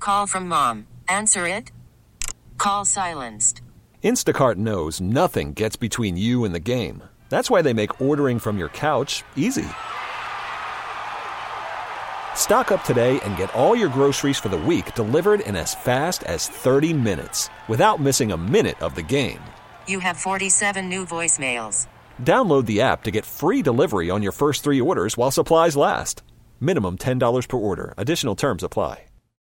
Call from mom. Answer it. Call silenced. Instacart knows nothing gets between you and the game. That's why they make ordering from your couch easy. Stock up today and get all your groceries for the week delivered in as fast as 30 minutes without missing a minute of the game. You have 47 new voicemails. Download the app to get free delivery on your first 3 orders while supplies last. Minimum $10 per order. Additional terms apply.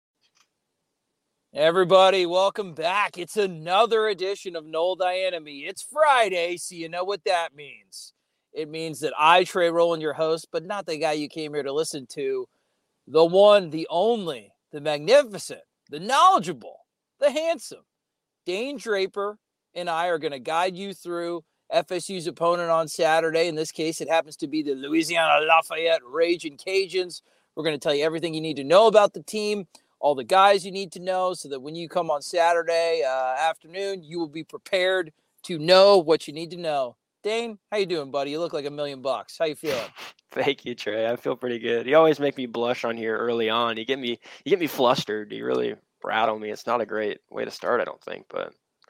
Everybody, welcome back. It's another edition of Noel Dianemy. It's Friday, so you know what that means. It means that I, Trey Rowland, your host, but not the guy you came here to listen to, the one, the only, the magnificent, the knowledgeable, the handsome, Dane Draper, and I are going to guide you through FSU's opponent on Saturday. In this case, it happens to be the Louisiana Lafayette Raging Cajuns. We're going to tell you everything you need to know about the team, all the guys you need to know, so that when you come on Saturday afternoon, you will be prepared to know what you need to know. Dane, how you doing, buddy? You look like $1 million. How you feeling? Thank you, Trey. I feel pretty good. You always make me blush on here early on. You get me flustered. You really rattle me. It's not a great way to start, I don't think, but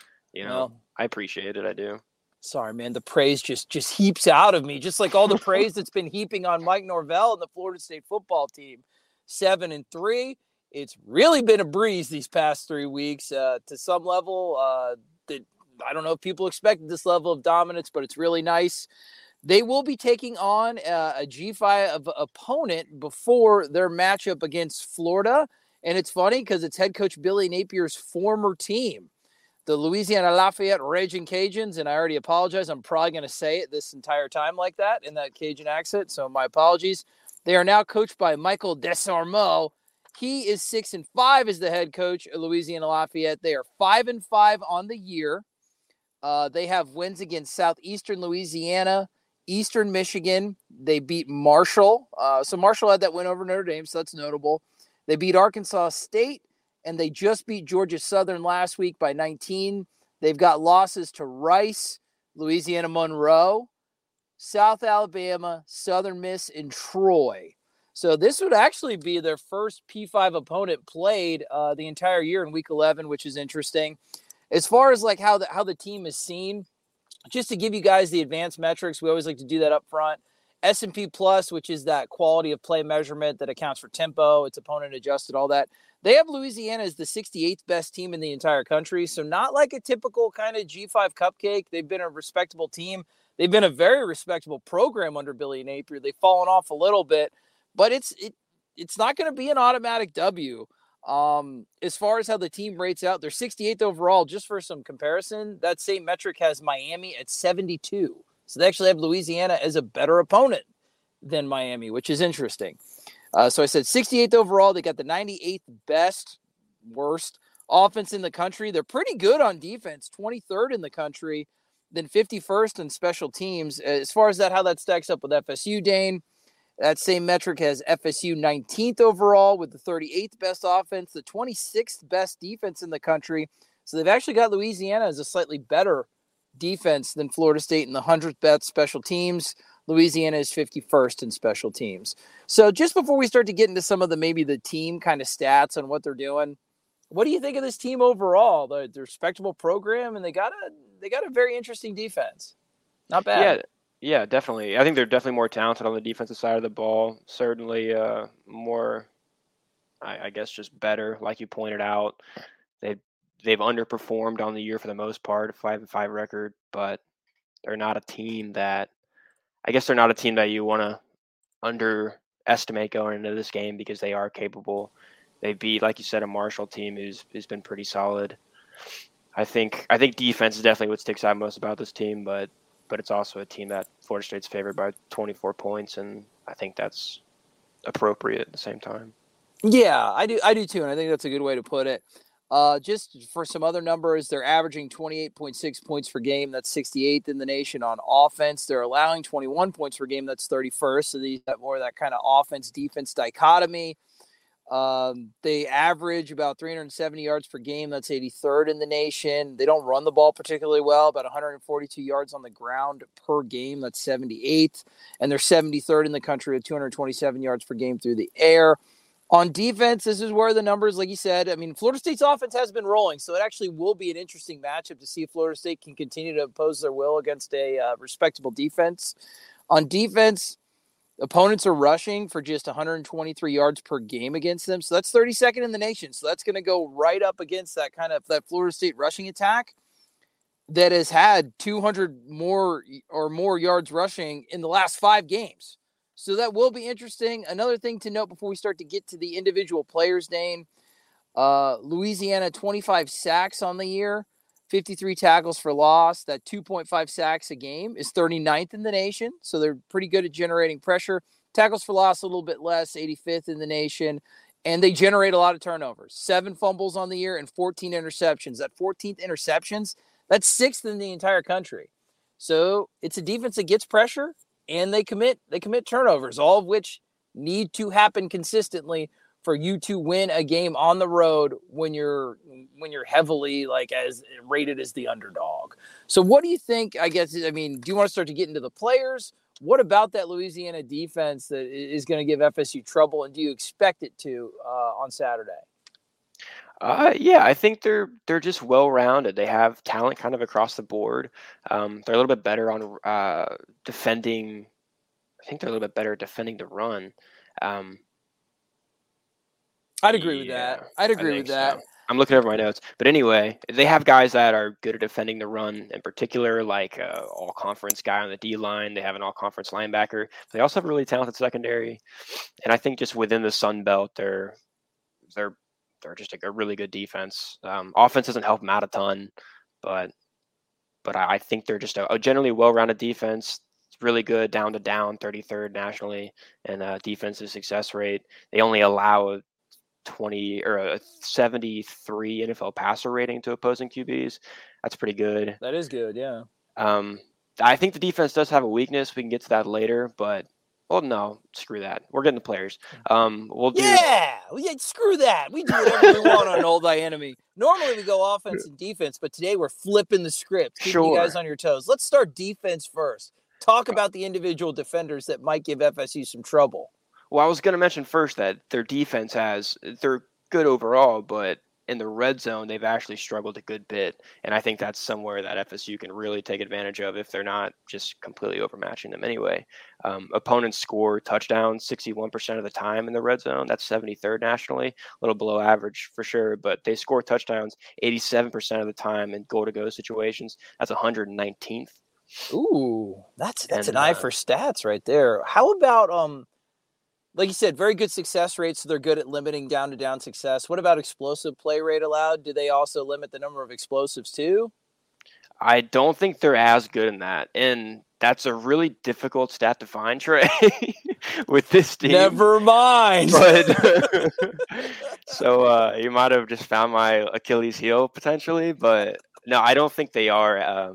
I appreciate it. I do. Sorry, man. The praise just heaps out of me, just like all the praise that's been heaping on Mike Norvell and the Florida State football team. 7-3. It's really been a breeze these past 3 weeks to some level. That I don't know if people expected this level of dominance, but it's really nice. They will be taking on a G5 opponent before their matchup against Florida. And it's funny because it's head coach Billy Napier's former team, the Louisiana Lafayette Raging Cajuns. And I already apologize. I'm probably going to say it this entire time like that in that Cajun accent. So my apologies. They are now coached by Michael Desormeaux. He is 6-5 as the head coach at Louisiana Lafayette. They are 5-5 on the year. They have wins against Southeastern Louisiana, Eastern Michigan. They beat Marshall. So Marshall had that win over Notre Dame, so that's notable. They beat Arkansas State, and they just beat Georgia Southern last week by 19. They've got losses to Rice, Louisiana Monroe, South Alabama, Southern Miss, and Troy. So this would actually be their first P5 opponent played the entire year in Week 11, which is interesting. As far as like how the team is seen, just to give you guys the advanced metrics, we always like to do that up front. S&P Plus, which is that quality of play measurement that accounts for tempo, it's opponent adjusted, all that. They have Louisiana as the 68th best team in the entire country. So not like a typical kind of G5 cupcake. They've been a respectable team. They've been a very respectable program under Billy Napier. They've fallen off a little bit, but it's not going to be an automatic W. As far as how the team rates out, they're 68th overall. Just for some comparison, that same metric has Miami at 72. So they actually have Louisiana as a better opponent than Miami, which is interesting. So I said 68th overall. They got the 98th worst offense in the country. They're pretty good on defense, 23rd in the country, then 51st in special teams. As far as how that stacks up with FSU, Dane, that same metric has FSU 19th overall with the 38th best offense, the 26th best defense in the country. So they've actually got Louisiana as a slightly better defense than Florida State in the 100th best special teams. Louisiana is 51st in special teams. So just before we start to get into some of the team kind of stats on what they're doing, what do you think of this team overall? They're a respectable program, and they got a very interesting defense. Not bad. Yeah, definitely. I think they're definitely more talented on the defensive side of the ball. Certainly more, I guess, just better, like you pointed out. They've underperformed on the year for the most part, a 5-5 record, but they're not a team that you want to underestimate going into this game because they are capable. They beat, like you said, a Marshall team who's been pretty solid. I think defense is definitely what sticks out most about this team, but it's also a team that Florida State's favored by 24 points, and I think that's appropriate at the same time. Yeah, I do too, and I think that's a good way to put it. Just for some other numbers, they're averaging 28.6 points per game. That's 68th in the nation on offense. They're allowing 21 points per game. That's 31st. So these have more of that kind of offense-defense dichotomy. They average about 370 yards per game. That's 83rd in the nation. They don't run the ball particularly well, about 142 yards on the ground per game. That's 78th. And they're 73rd in the country with 227 yards per game through the air. On defense, this is where the numbers, like you said, I mean, Florida State's offense has been rolling, so it actually will be an interesting matchup to see if Florida State can continue to impose their will against a respectable defense. On defense, opponents are rushing for just 123 yards per game against them, so that's 32nd in the nation. So that's going to go right up against that Florida State rushing attack that has had 200 more yards rushing in the last 5 games. So that will be interesting. Another thing to note before we start to get to the individual players' name, Louisiana, 25 sacks on the year, 53 tackles for loss. That 2.5 sacks a game is 39th in the nation. So they're pretty good at generating pressure. Tackles for loss a little bit less, 85th in the nation. And they generate a lot of turnovers. 7 fumbles on the year and 14 interceptions. That 14th interceptions, that's 6th in the entire country. So it's a defense that gets pressure. And they commit turnovers, all of which need to happen consistently for you to win a game on the road when you're heavily as rated as the underdog. So what do you think? I mean, do you want to start to get into the players? What about that Louisiana defense that is going to give FSU trouble, and do you expect it to on Saturday? Yeah, I think they're just well-rounded. They have talent kind of across the board. They're a little bit better on defending. I think they're a little bit better at defending the run. I'd agree with that. I'd agree with that. So. I'm looking over my notes. But anyway, they have guys that are good at defending the run in particular, like all-conference guy on the D-line. They have an all-conference linebacker. They also have a really talented secondary. And I think just within the Sun Belt, they're just a really good defense. Offense doesn't help them out a ton, but I think they're just a generally well-rounded defense. It's really good down to down, 33rd nationally, and defensive success rate. They only allow a 73 NFL passer rating to opposing QBs. That's pretty good. That is good, yeah. I think the defense does have a weakness. We can get to that later, but well, no, screw that. We're getting the players. Screw that. We do whatever we want on Old Thy Enemy. Normally we go offense and defense, but today we're flipping the script, keeping you guys on your toes. Let's start defense first. Talk about the individual defenders that might give FSU some trouble. Well, I was going to mention first that their defense they're good overall, but in the red zone, they've actually struggled a good bit. And I think that's somewhere that FSU can really take advantage of if they're not just completely overmatching them anyway. Opponents score touchdowns 61% of the time in the red zone. That's 73rd nationally, a little below average for sure, but they score touchdowns 87% of the time in goal-to-go situations. That's 119th. Ooh, that's an eye for stats right there. How about like you said, very good success rates, so they're good at limiting down-to-down success. What about explosive play rate allowed? Do they also limit the number of explosives too? I don't think they're as good in that, and that's a really difficult stat to find, Trey, with this team. Never mind. But so you might have just found my Achilles heel potentially, but no, I don't think they are.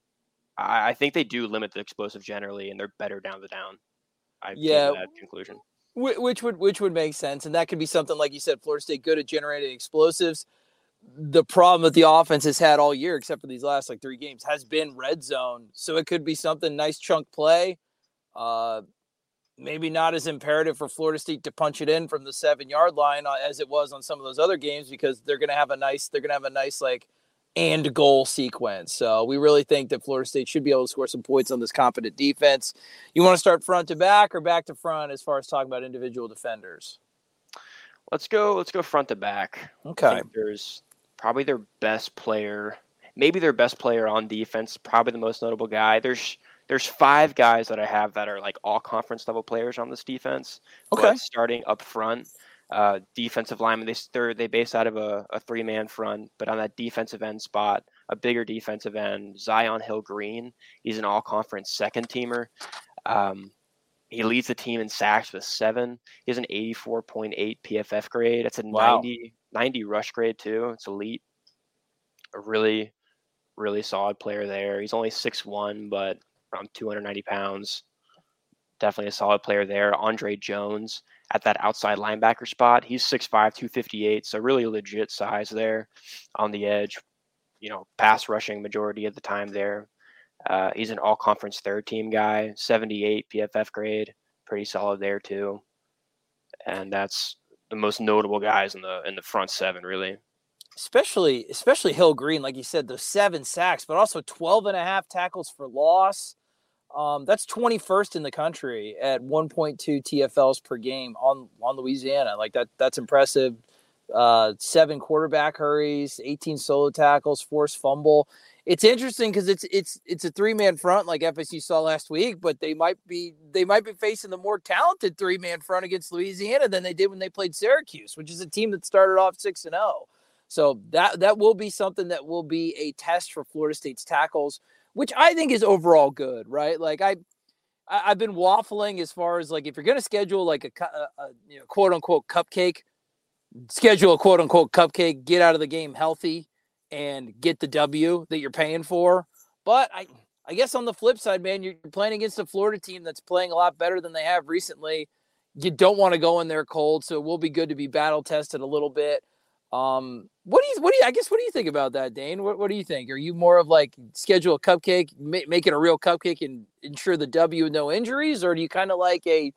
I think they do limit the explosive generally, and they're better down the down. I came to that conclusion. Which would make sense, and that could be something like you said. Florida State good at generating explosives. The problem that the offense has had all year, except for these last 3 games, has been red zone. So it could be something nice chunk play. Maybe not as imperative for Florida State to punch it in from the 7-yard line as it was on some of those other games, because they're going to have a nice and goal sequence. So we really think that Florida State should be able to score some points on this competent defense. You want to start front to back or back to front as far as talking about individual defenders? Let's go front to back. Okay. I think there's probably their best player, maybe their best player on defense, probably the most notable guy. There's 5 guys that I have that are all conference level players on this defense. Okay. But starting up front, defensive lineman, they base out of a 3-man front, but on that defensive end spot, a bigger defensive end, Zion Hill-Green. He's an all-conference second teamer. He leads the team in sacks with 7. He has an 84.8 PFF grade. That's a 90 rush grade too. It's elite. A really, really solid player there. He's only 6'1", but around 290 pounds. Definitely a solid player there. Andre Jones at that outside linebacker spot. He's 6'5", 258, so really legit size there on the edge. Pass rushing majority of the time there. He's an all-conference third-team guy, 78 PFF grade. Pretty solid there too. And that's most notable guys in the front seven, really. Especially Hill Green, like you said, those 7 sacks, but also 12.5 tackles for loss. That's 21st in the country at 1.2 TFLs per game on Louisiana. Like that's impressive. 7 quarterback hurries, 18 solo tackles, forced fumble. It's interesting because it's a 3-man front like FSU saw last week, but they might be facing the more talented 3-man front against Louisiana than they did when they played Syracuse, which is a team that started off 6-0. So that will be something that will be a test for Florida State's tackles, which I think is overall good, right? Like I've been waffling as far as like if you're going to schedule like a quote unquote cupcake, schedule a quote unquote cupcake, get out of the game healthy and get the W that you're paying for. But I guess on the flip side, man, you're playing against a Florida team that's playing a lot better than they have recently. You don't want to go in there cold, so it will be good to be battle tested a little bit. What do you think about that, Dane? What do you think? Are you more of like schedule a cupcake, make it a real cupcake and ensure the W with no injuries? Or do you kind of like a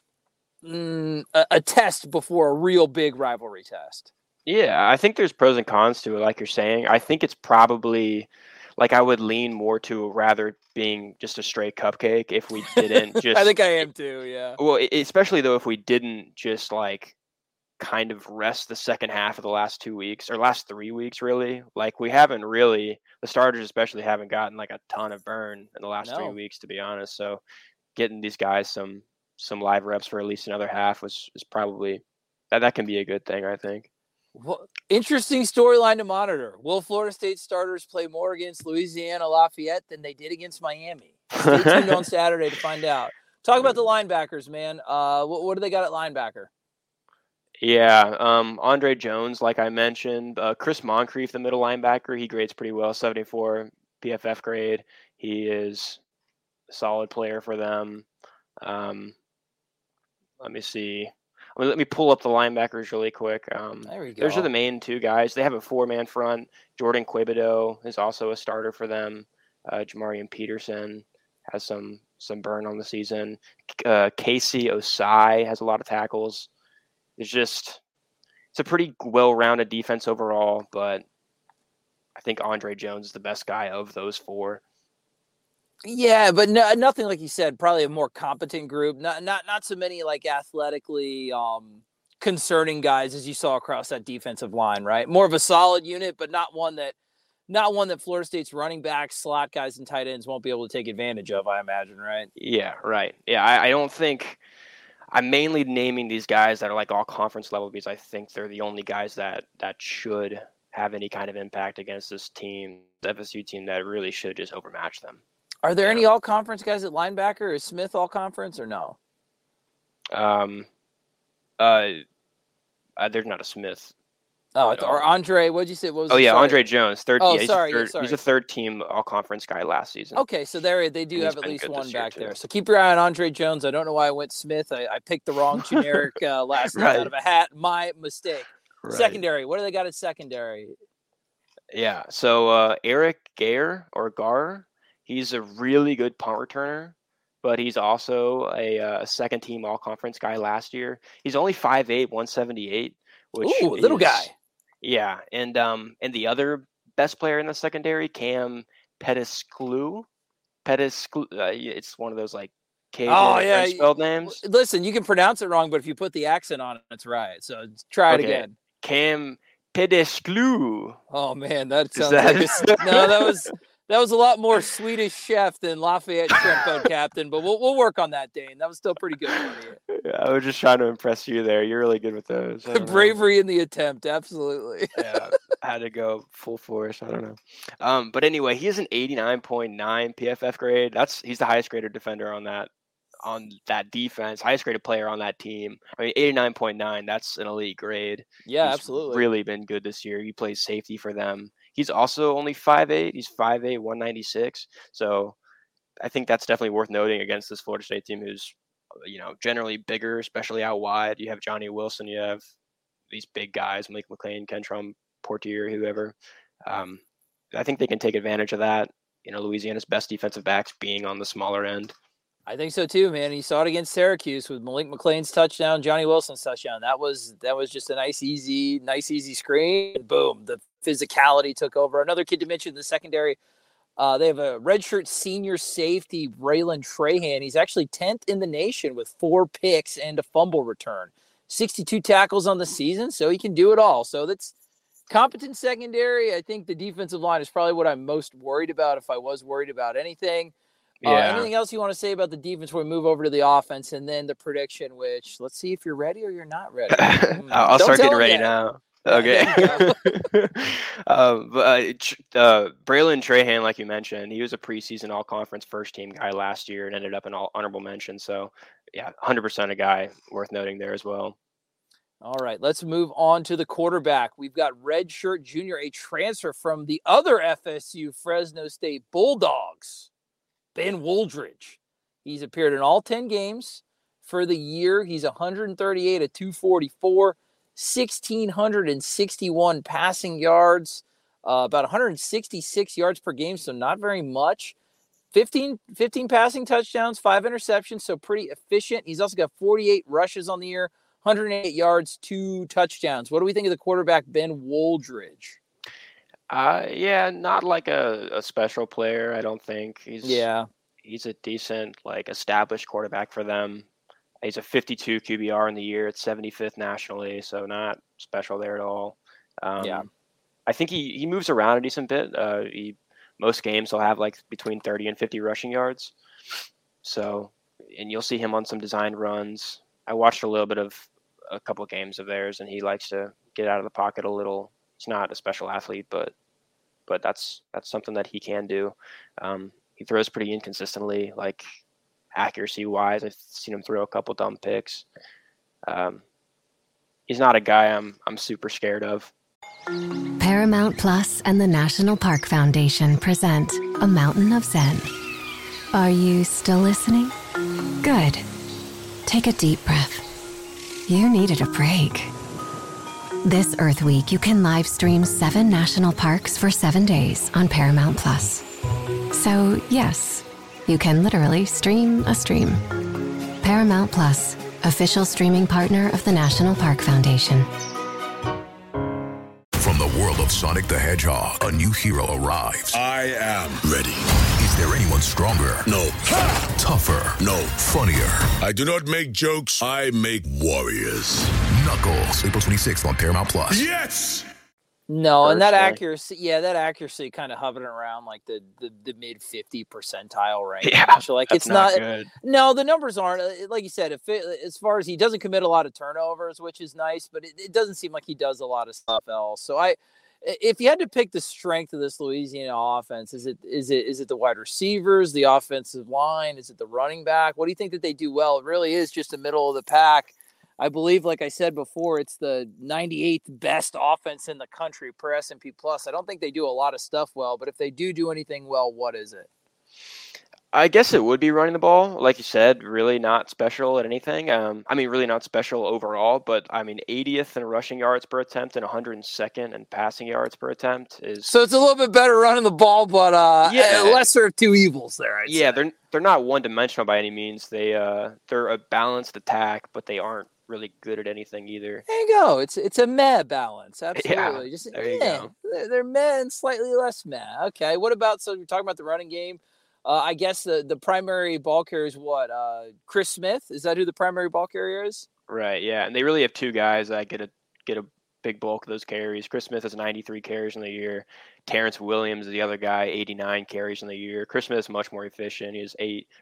test before a real big rivalry test? Yeah, I think there's pros and cons to it, like you're saying. I think it's probably like I would lean more to rather being just a straight cupcake if we didn't just. I think I am too. Yeah. Well, especially though, if we didn't just like kind of rest the second half of the last 2 weeks or last 3 weeks, really. Like we haven't really, the starters especially haven't gotten like a ton of burn in the last 3 weeks, to be honest. So getting these guys some live reps for at least another half is probably that can be a good thing, I think. Well, interesting storyline to monitor. Will Florida State starters play more against Louisiana Lafayette than they did against Miami? Stay tuned on Saturday to find out. Talk about the linebackers, man. What do they got at linebacker? Yeah, Andre Jones, like I mentioned. Chris Moncrief, the middle linebacker, he grades pretty well, 74 PFF grade. He is a solid player for them. Let me see. Let me pull up the linebackers really quick. There we go. Those are the main 2 guys. They have a 4-man front. Jordan Quibido is also a starter for them. Jamarian Peterson has some burn on the season. Casey Osai has a lot of tackles. It's a pretty well-rounded defense overall, but I think Andre Jones is the best guy of those 4. Yeah, but nothing like you said. Probably a more competent group. Not so many like athletically concerning guys as you saw across that defensive line. Right, more of a solid unit, but not one that Florida State's running backs, slot guys, and tight ends won't be able to take advantage of. I imagine, right? Yeah, right. Yeah, I don't think. I'm mainly naming these guys that are like all conference level because I think they're the only guys that should have any kind of impact against this team, the FSU team that really should just overmatch them. Are there any all-conference guys at linebacker? Is Smith all-conference or no? There's not a Smith. Oh, or Andre, what'd you say? What was Andre Jones. Sorry. He's a third-team all-conference guy last season. Okay, so they do have at least one back there. So keep your eye on Andre Jones. I don't know why I went Smith. I picked the wrong generic last night out of a hat. My mistake. Right. Secondary. What do they got at secondary? Yeah, so Eric Gar, he's a really good punt returner, but he's also a second-team all-conference guy last year. He's only 5'8", 178, which little guy. Yeah, and the other best player in the secondary, Cam Pettisclew. It's one of those like Cajun spelled names. Listen, you can pronounce it wrong, but if you put the accent on it, it's right. So try it again. Cam Pettisclew. Oh man, that sounds that was a lot more Swedish chef than Lafayette shrimp boat captain, but we'll work on that, Dane. That was still pretty good for you. Yeah, I was just trying to impress you there. You're really good with those. Bravery in the attempt, absolutely. Yeah, I had to go full force. I don't know. But anyway, he has an 89.9 PFF grade. He's the highest graded defender on that defense, highest graded player on that team. I mean, 89.9, that's an elite grade. Yeah, He's absolutely. Really been good this year. He plays safety for them. He's also only 5'8". He's 5'8", 196. So I think that's definitely worth noting against this Florida State team who's, generally bigger, especially out wide. You have Johnny Wilson. You have these big guys, Malik McLean, Kentron Portier, whoever. I think they can take advantage of that. Louisiana's best defensive backs being on the smaller end. I think so too, man. You saw it against Syracuse with Malik McLean's touchdown, Johnny Wilson's touchdown. That was just a nice easy screen. Boom, the physicality took over. Another kid to mention in the secondary. They have a redshirt senior safety, Braylon Trahan. He's actually 10th in the nation with 4 picks and a fumble return. 62 tackles on the season, so he can do it all. So that's competent secondary. I think the defensive line is probably what I'm most worried about if I was worried about anything. Anything else you want to say about the defense before we move over to the offense and then the prediction, which let's see if you're ready or you're not ready. I'll start getting ready now. Okay. Braylon Trahan, like you mentioned, he was a preseason all-conference first-team guy last year and ended up in all honorable mention. So, yeah, 100% a guy worth noting there as well. All right, let's move on to the quarterback. We've got redshirt junior, a transfer from the other FSU, Fresno State Bulldogs, Ben Wooldridge. He's appeared in all 10 games for the year. He's 138 at 244, 1,661 passing yards, about 166 yards per game, so not very much. 15 passing touchdowns, 5 interceptions, so pretty efficient. He's also got 48 rushes on the year, 108 yards, 2 touchdowns. What do we think of the quarterback, Ben Wooldridge? Yeah, not like a special player, I don't think. He's a decent, like, established quarterback for them. He's a 52 QBR in the year. It's 75th nationally, so not special there at all. I think he moves around a decent bit. Most games he'll have like between 30 and 50 rushing yards. So, and you'll see him on some designed runs. I watched a little bit of a couple of games of theirs, and he likes to get out of the pocket a little. He's not a special athlete, but that's something that he can do. He throws pretty inconsistently, like accuracy wise. I've seen him throw a couple dumb picks. He's not a guy I'm super scared of. Paramount Plus and the National Park Foundation present A Mountain of Zen. Are you still listening? Good. Take a deep breath. You needed a break. This Earth Week, you can live stream 7 national parks for 7 days on Paramount Plus. So, yes, you can literally stream a stream. Paramount Plus, official streaming partner of the National Park Foundation. From the world of Sonic the Hedgehog, a new hero arrives. I am ready. Is there anyone stronger? No. Tougher? No. Funnier? I do not make jokes. I make warriors. Knuckles, April 26th on Paramount Plus. Yes! No, and that accuracy kind of hovering around like the mid 50 percentile range. Yeah, so like it's it's not good. No, the numbers aren't like you said. As far as he doesn't commit a lot of turnovers, which is nice, but it doesn't seem like he does a lot of stuff else. So if you had to pick the strength of this Louisiana offense, is it the wide receivers, the offensive line, is it the running back? What do you think that they do well? It really is just the middle of the pack. I believe, like I said before, it's the 98th best offense in the country per S&P Plus. I don't think they do a lot of stuff well, but if they do anything well, what is it? I guess it would be running the ball. Like you said, really not special at anything. Really not special overall, but 80th in rushing yards per attempt and 102nd in passing yards per attempt is. So it's a little bit better running the ball, but lesser of two evils there. I'd say. They're not one-dimensional by any means. They're a balanced attack, but they aren't really good at anything either. There you go. It's a meh balance. Absolutely. Yeah, Just there you go. They're meh and slightly less meh. Okay. What about, so you're talking about the running game? I guess the primary ball carrier is what? Chris Smith? Is that who the primary ball carrier is? Right, yeah. And they really have 2 guys that get a big bulk of those carries. Chris Smith has 93 carries in the year. Terrence Williams is the other guy, 89 carries in the year. Chris Smith is much more efficient. He has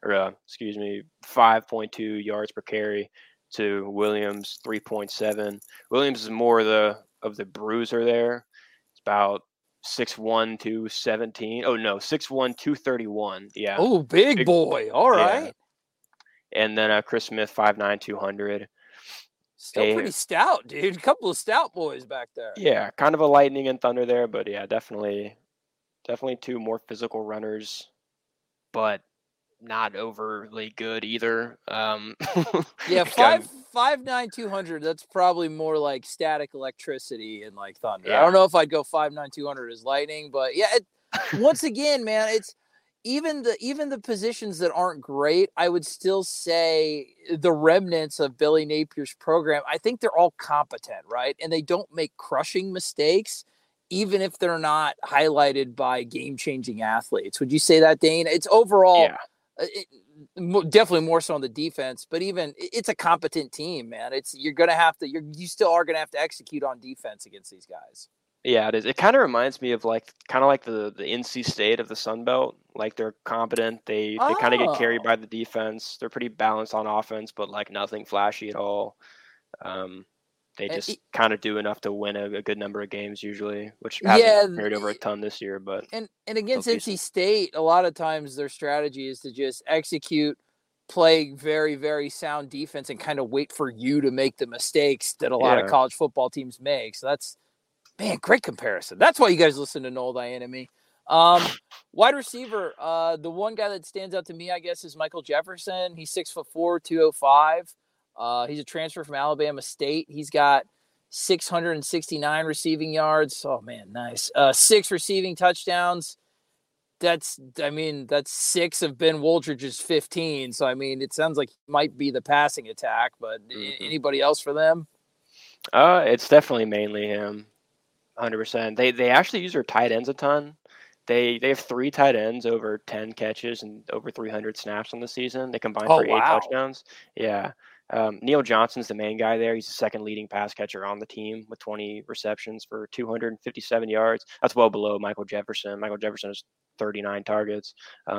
5.2 yards per carry to Williams 3.7. Williams is more of the bruiser there. It's about 6'1", 217. Oh no, 6'1", 231. Yeah. Oh, big boy. All right. Yeah. And then Chris Smith, 5'9", 200. Still pretty stout, dude. A couple of stout boys back there. Yeah, kind of a lightning and thunder there, but yeah, definitely 2 more physical runners, but not overly good either. Yeah, 5'9", 200. That's probably more like static electricity and like thunder. Yeah. I don't know if I'd go 5'9", 200 as lightning, but yeah. Once again, man, even the positions that aren't great, I would still say the remnants of Billy Napier's program, I think they're all competent, right? And they don't make crushing mistakes, even if they're not highlighted by game-changing athletes. Would you say that, Dane? It's overall Yeah. Definitely more so on the defense, but even it's a competent team, man. You still are going to have to execute on defense against these guys. Yeah, it is. It kind of reminds me of like the NC State of the Sun Belt. Like they're competent. They kind of get carried by the defense. They're pretty balanced on offense, but like nothing flashy at all. They just kind of do enough to win a good number of games usually, which hasn't carried over a ton this year. But and against NC State, a lot of times their strategy is to just execute, play very, very sound defense, and kind of wait for you to make the mistakes that a lot of college football teams make. So that's, man, great comparison. That's why you guys listen to Noel Dianami. Wide receiver, the one guy that stands out to me, I guess, is Michael Jefferson. He's 6'4", 205. He's a transfer from Alabama State. He's got 669 receiving yards. Oh man, nice. 6 receiving touchdowns. That's 6 of Ben Woldridge's 15. So, I mean, it sounds like he might be the passing attack, but anybody else for them? It's definitely mainly him. 100%. They actually use their tight ends a ton. They have 3 tight ends over 10 catches and over 300 snaps on the season. They combine for 8 touchdowns. Yeah. Neil Johnson's the main guy there. He's the second leading pass catcher on the team with 20 receptions for 257 yards. That's well below Michael Jefferson. Michael Jefferson has 39 targets.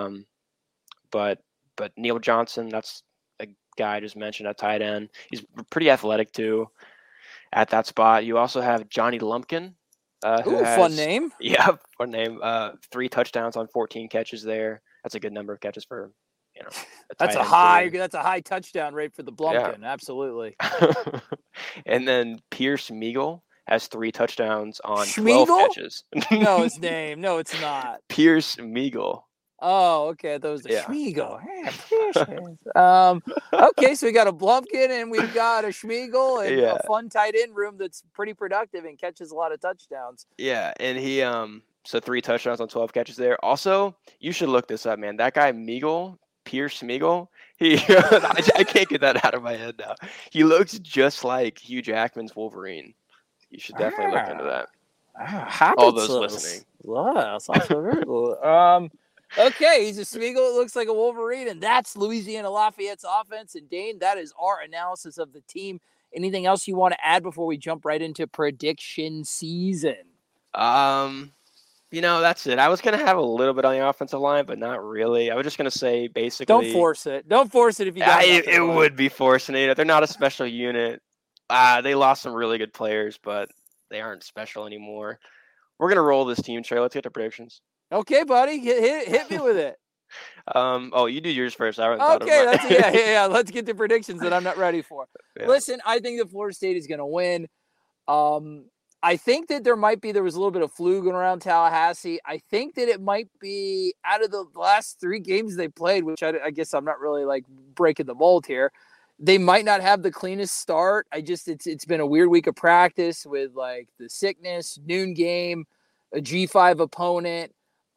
But Neil Johnson, that's a guy I just mentioned at tight end. He's pretty athletic too at that spot. You also have Johnny Lumpkin. Fun name. Yeah, fun name. 3 touchdowns on 14 catches there. That's a good number of catches for, that's a high touchdown rate for the Blumpkin. Yeah. Absolutely. And then Pierce Meagle has 3 touchdowns on 12 catches. No, his name. No, it's not. Pierce Meagle. Oh, okay. That was the Schmiegel. Okay, so we got a Blumpkin and we've got a Schmiegel and a fun tight end room that's pretty productive and catches a lot of touchdowns. Yeah, and he so 3 touchdowns on 12 catches there. Also, you should look this up, man. That guy Meagle, Pierce Meagle, I can't get that out of my head now. He looks just like Hugh Jackman's Wolverine. You should definitely look into that. All those listening. Wow, sounds very cool. Okay, he's a Smeagol. It looks like a Wolverine, and that's Louisiana Lafayette's offense. And Dane, that is our analysis of the team. Anything else you want to add before we jump right into prediction season? That's it. I was going to have a little bit on the offensive line, but not really. I was just going to say basically. Don't force it. Don't force it if you got it would be forcing it. They're not a special unit. They lost some really good players, but they aren't special anymore. We're going to roll this team, Trey. Let's get to predictions. Okay, buddy, hit me with it. You do yours first. Okay, let's get to predictions that I'm not ready for. Yeah. Listen, I think that Florida State is going to win. I think that there was a little bit of flu going around Tallahassee. I think that it might be out of the last 3 games they played, which I guess I'm not really like breaking the mold here. They might not have the cleanest start. It's been a weird week of practice with like the sickness, noon game, a G5 opponent.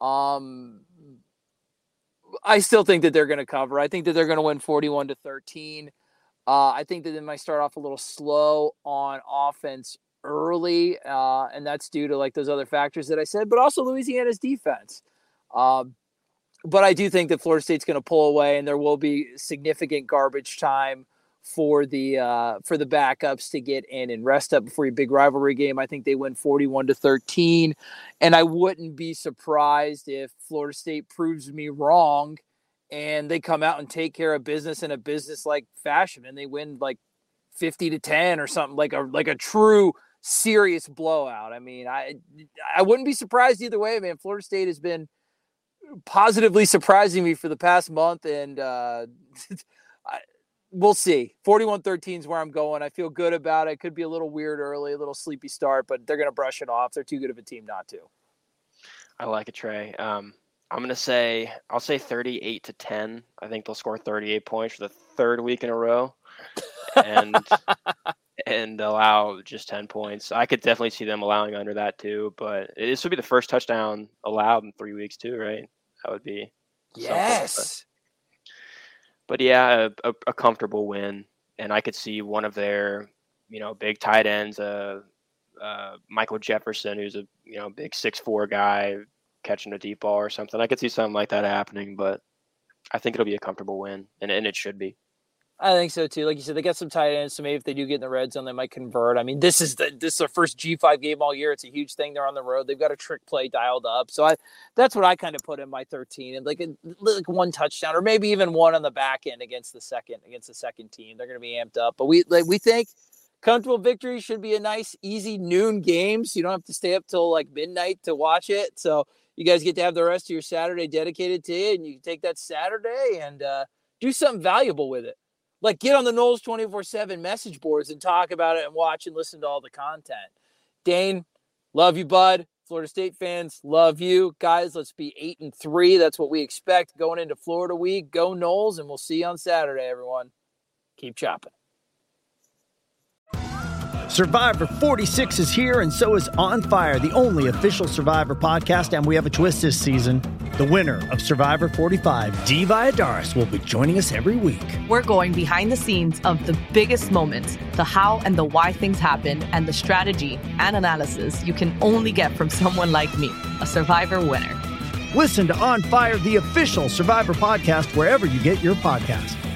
I still think that they're going to cover. I think that they're going to win 41-13. I think that they might start off a little slow on offense early, and that's due to like those other factors that I said, but also Louisiana's defense. But I do think that Florida State's going to pull away, and there will be significant garbage time for the backups to get in and rest up before your big rivalry game. I think they win 41-13, and I wouldn't be surprised if Florida State proves me wrong and they come out and take care of business in a business-like fashion, and they win like 50-10 or something, like a true serious blowout. I mean, I wouldn't be surprised either way, man. Florida State has been positively surprising me for the past month, and we'll see. 41-13 is where I'm going. I feel good about it. Could be a little weird early, a little sleepy start, but they're going to brush it off. They're too good of a team not to. I like it, Trey. I'll say 38-10. I think they'll score 38 points for the 3rd week in a row, and allow just 10 points. I could definitely see them allowing under that too, but this would be the first touchdown allowed in 3 weeks too, right? That would be Yes. But yeah, a comfortable win, and I could see one of their, big tight ends, Michael Jefferson, who's a big 6'4" guy catching a deep ball or something. I could see something like that happening, but I think it'll be a comfortable win, and it should be. I think so too. Like you said, they got some tight ends, so maybe if they do get in the red zone, they might convert. I mean, this is their first G5 game all year. It's a huge thing. They're on the road. They've got a trick play dialed up. So that's what I kind of put in my 13, and like one touchdown or maybe even one on the back end against the second team. They're going to be amped up. But we think comfortable victory should be a nice, easy noon game, so you don't have to stay up till like midnight to watch it. So you guys get to have the rest of your Saturday dedicated to it, and you can take that Saturday and do something valuable with it. Like get on the Noles 24/7 message boards and talk about it and watch and listen to all the content. Dane, love you, bud. Florida State fans, love you. Guys, let's be 8-3. That's what we expect going into Florida week. Go Noles, and we'll see you on Saturday, everyone. Keep chopping. Survivor 46 is here, and so is On Fire, the only official Survivor podcast, and we have a twist this season. The winner of Survivor 45, Dee Valladares, will be joining us every week. We're going behind the scenes of the biggest moments, the how and the why things happen, and the strategy and analysis you can only get from someone like me, a Survivor winner. Listen to On Fire, the official Survivor podcast, wherever you get your podcasts.